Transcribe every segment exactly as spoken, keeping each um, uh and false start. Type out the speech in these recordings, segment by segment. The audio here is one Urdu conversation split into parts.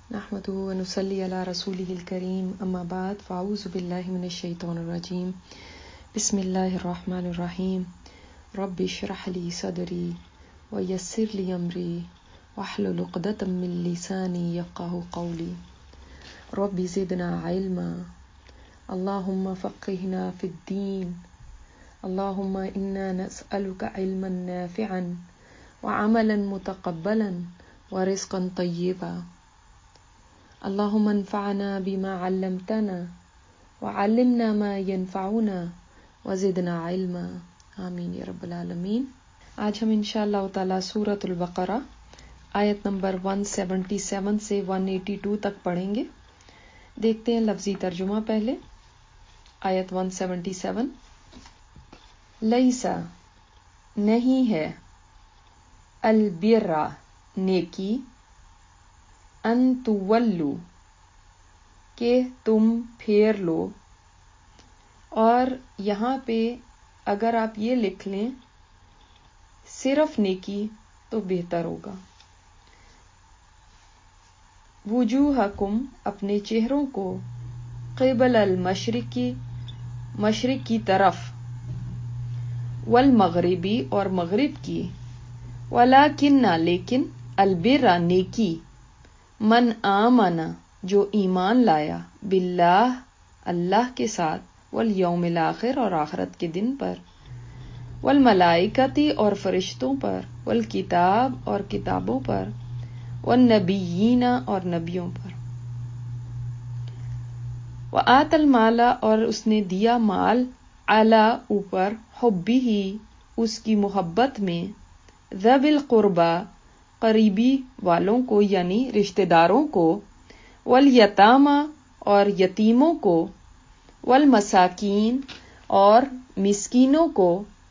نحمده ونصلي على رسوله الكريم اما بعد فاعوذ بالله من الشيطان الرجيم بسم الله الرحمن الرحيم رب اشرح لي صدري ويسر لي امري واحلل عقدة من لساني يفقهوا قولي رب زدنا علما اللهم فقهنا في الدين اللهم انا نسألك علما نافعا وعملا متقبلا ورزقا طيبا اللهم انفعنا بما علمتنا وعلمنا ما ينفعنا وزدنا علما آمین یا رب العالمین۔ آج ہم انشاءاللہ تعالی سورۃ البقرہ آیت نمبر ایک سو ستہتر سے ایک سو بانوے تک پڑھیں گے۔ دیکھتے ہیں لفظی ترجمہ پہلے۔ آیت ایک سو ستہتر، لیسا نہیں ہے، البر نیکی، ان تولو کہ تم پھیر لو، اور یہاں پہ اگر آپ یہ لکھ لیں صرف نیکی تو بہتر ہوگا۔ وجوہکم اپنے چہروں کو، قبل المشرقی مشرق کی طرف، والمغربی اور مغرب کی، ولیکن لیکن، البر نیکی، من آمنا جو ایمان لایا، باللہ اللہ کے ساتھ، والیوم الآخر اور آخرت کے دن پر، والملائکتی اور فرشتوں پر، والکتاب اور کتابوں پر، والنبیین اور نبیوں پر، وآت المال اور اس نے دیا مال، علی اوپر، حبہ اس کی محبت میں، ذوی القربی قریبی والوں کو یعنی رشتہ داروں کو، والیتامی اور یتیموں کو، والمساکین اور مسکینوں کو،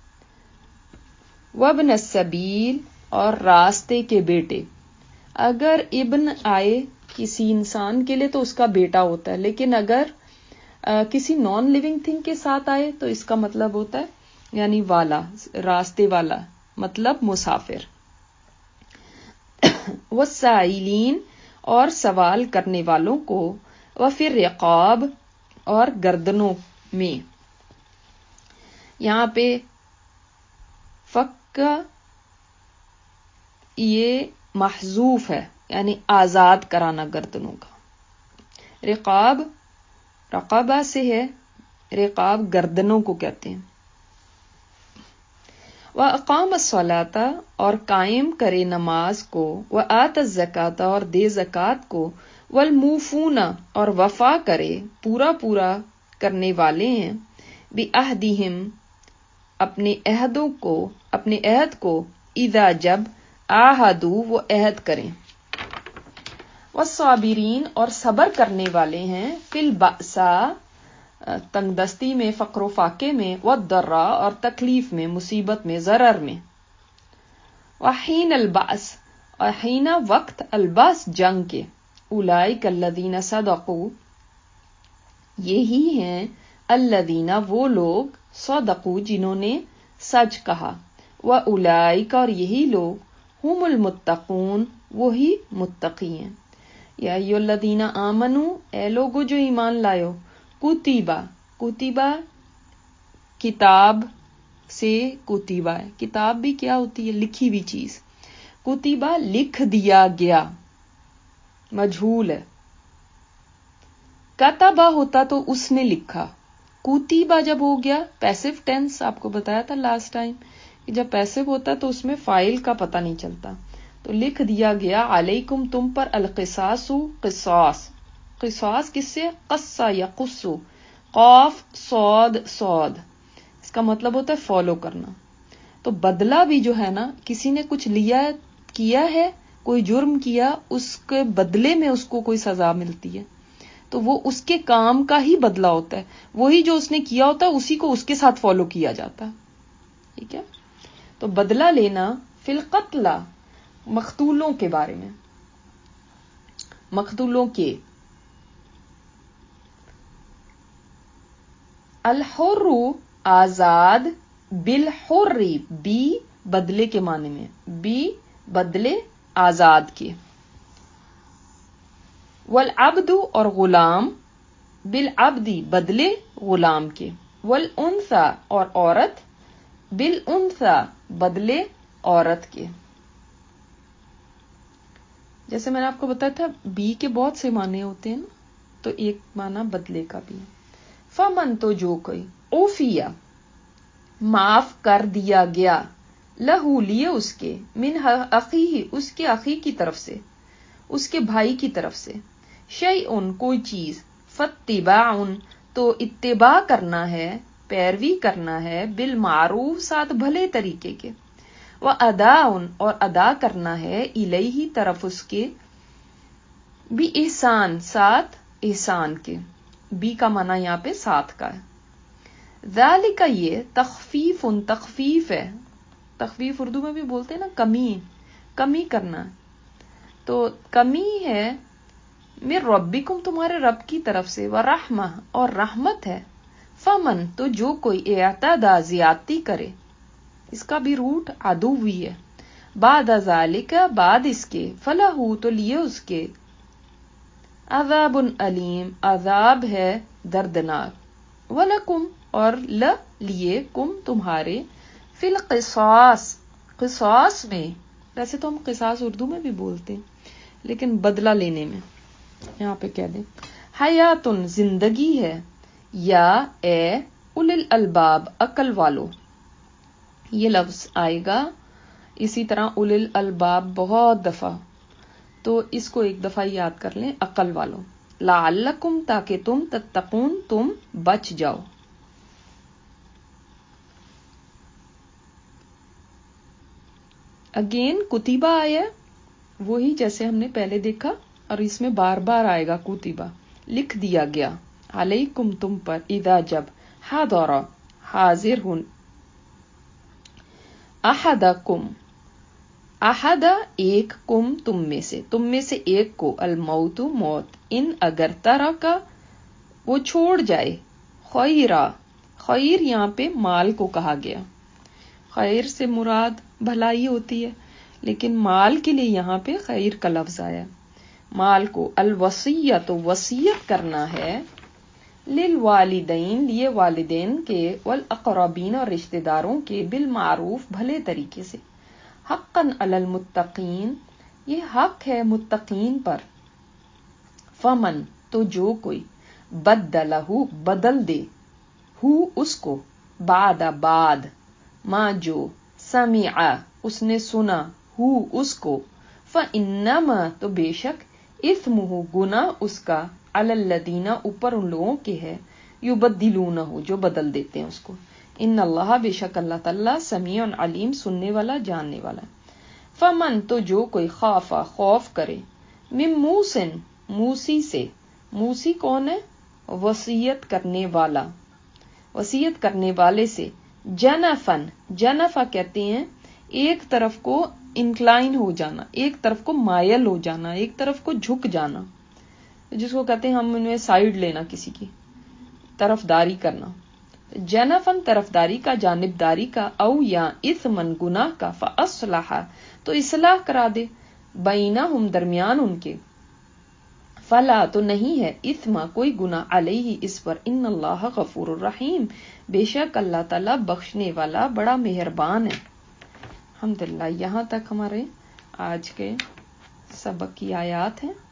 وابن السبیل اور راستے کے بیٹے۔ اگر ابن آئے کسی انسان کے لیے تو اس کا بیٹا ہوتا ہے، لیکن اگر آ, کسی نان لیونگ تھنگ کے ساتھ آئے تو اس کا مطلب ہوتا ہے یعنی والا، راستے والا، مطلب مسافر۔ والسائلین اور سوال کرنے والوں کو، وفی الرقاب اور گردنوں میں۔ یہاں پہ فک یہ محذوف ہے یعنی آزاد کرانا گردنوں کا۔ رقاب رقبہ سے ہے، رقاب گردنوں کو کہتے ہیں۔ وَأَقَامَ الصَّلَاةَ اور قائم کرے نماز کو، وَآتَ الزَّكَاةَ اور دے زکوٰۃ کو، وَالْمُوفُونَ اور وفا کرے، پورا پورا کرنے والے ہیں، بِعَہْدِہِمْ اپنے عہدوں کو، اپنے عہد کو، اذا جب، عاہدوا وہ عہد کریں، والصابرین اور صبر کرنے والے ہیں، فی البأساء تنگ دستی میں، فقر و فاقے میں، والضراء اور تکلیف میں، مصیبت میں، ضرر میں، وحین البأس اور حین وقت، البأس جنگ کے، اولئک الذین صدقوا یہی ہیں، الذین وہ لوگ، صدقوا جنہوں نے سچ کہا، واولئک اور یہی لوگ، ہم المتقون وہی متقی ہیں۔ یا ایھا الذین آمنوا اے لوگو جو ایمان لائو، کتیبہ کتیبہ کتاب سے کتیبہ ہے، کتاب بھی کیا ہوتی ہے؟ لکھی ہوئی چیز۔ کتیبہ لکھ دیا گیا، مجہول ہے۔ کتبہ ہوتا تو اس نے لکھا، کتیبہ جب ہو گیا پیسو ٹینس، آپ کو بتایا تھا لاسٹ ٹائم کہ جب پیسو ہوتا تو اس میں فاعل کا پتہ نہیں چلتا، تو لکھ دیا گیا، علیکم تم پر، القصاص قصاص، قصاص کس سے؟ قصہ یا قصو، قاف صاد صاد، اس کا مطلب ہوتا ہے فالو کرنا۔ تو بدلہ بھی جو ہے نا، کسی نے کچھ لیا ہے، کیا ہے، کوئی جرم کیا، اس کے بدلے میں اس کو کوئی سزا ملتی ہے، تو وہ اس کے کام کا ہی بدلہ ہوتا ہے، وہی جو اس نے کیا ہوتا ہے اسی کو اس کے ساتھ فالو کیا جاتا ہے، ٹھیک ہے؟ تو بدلہ لینا، فی القتل مقتولوں کے بارے میں، مقتولوں کے، الحر آزاد، بالحر بی بدلے کے معنی میں، بی بدلے آزاد کے، والعبد اور غلام، بالعبدی بدلے غلام کے، والانثى اور عورت، بالانثى بدلے عورت کے. جیسے میں نے آپ کو بتایا تھا بی کے بہت سے معنی ہوتے ہیں نا، تو ایک معنی بدلے کا بھی ہے. فمن تو جو کوئی، اوفیا معاف کر دیا گیا، لہو لیے اس کے، من اخیہ اس کے اخی کی طرف سے، اس کے بھائی کی طرف سے، شیئن کوئی چیز، فاتباع تو اتباع کرنا ہے، پیروی کرنا ہے، بالمعروف ساتھ بھلے طریقے کے، وَأَدَاءٌ اور ادا کرنا ہے، الیہ طرف اس کے، بھی احسان ساتھ احسان کے. بی کا معنی یہاں پہ ساتھ کا ہے. ذالک یہ، تخفیف تخفیف ہے. تخفیف اردو میں بھی بولتے ہیں نا کمی، کمی کرنا، تو کمی ہے من ربکم تمہارے رب کی طرف سے، ورحمہ اور رحمت ہے. فمن تو جو کوئی اعتدی زیادتی کرے، اس کا بھی روٹ عدوی ہے، بعد ذالک بعد اس کے، فلہ تو لیے اس کے، عذاب علیم عذاب ہے دردناک، ولکم اور ل لیے، کم تمہارے، فی القصاص قصاص میں، ویسے تو ہم قصاص اردو میں بھی بولتے ہیں لیکن بدلہ لینے میں یہاں پہ کہہ دیں، حیاتن زندگی ہے، یا اے اول الالباب عقل والو. یہ لفظ آئے گا اسی طرح اول الالباب بہت دفعہ، تو اس کو ایک دفعہ یاد کر لیں، عقل والو. لعلکم تاکہ تم، تتقون تم بچ جاؤ. اگین کتیبہ آیا، وہی جیسے ہم نے پہلے دیکھا، اور اس میں بار بار آئے گا کتیبہ، لکھ دیا گیا، علیکم تم پر، اذا جب، حضر حاضر ہن، احدکم احد ایک، کم تم میں سے، تم میں سے ایک کو، الموت موت، ان اگر ترکا وہ چھوڑ جائے، خیرا خیر یہاں پہ مال کو کہا گیا، خیر سے مراد بھلائی ہوتی ہے لیکن مال کے لیے یہاں پہ خیر کا لفظ آیا، مال کو، الوصیت وصیت کرنا ہے، للوالدین لیے والدین کے، والاقربین اور رشتہ داروں کے، بالمعروف بھلے طریقے سے، حقا علی المتقین یہ حق ہے متقین پر. فمن تو جو کوئی، بدلہ بدل دے، ہو اس کو، بعد بعد، ما جو، سمع اس نے سنا، ہو اس کو، فانما تو بے شک، اثمہ گناہ اس کا، علی الذین اوپر ان لوگوں کے ہے، یبدلونہ جو بدل دیتے ہیں اس کو. ان اللہ بے شک اللہ تعالیٰ، سمیع علیم سننے والا جاننے والا. فمن تو جو کوئی، خافا خوف کرے، من موسن موسی سے، موسی کون ہے؟ وصیت کرنے والا، وصیت کرنے والے سے، جنفن جنفا کہتے ہیں ایک طرف کو انکلائن ہو جانا، ایک طرف کو مائل ہو جانا، ایک طرف کو جھک جانا، جس کو کہتے ہیں ہم ان میں سائیڈ لینا، کسی کی طرفداری کرنا. جنفن طرفداری کا، جانبداری کا، او یا اثمن گناہ کا، فاصلح تو اصلاح کرا دے، بینہم درمیان ان کے، فلا تو نہیں ہے، اثما کوئی گناہ، علیہ اس پر، ان اللہ غفور الرحیم بے شک اللہ تعالیٰ بخشنے والا بڑا مہربان ہے. الحمدللہ یہاں تک ہمارے آج کے سبق کی آیات ہیں.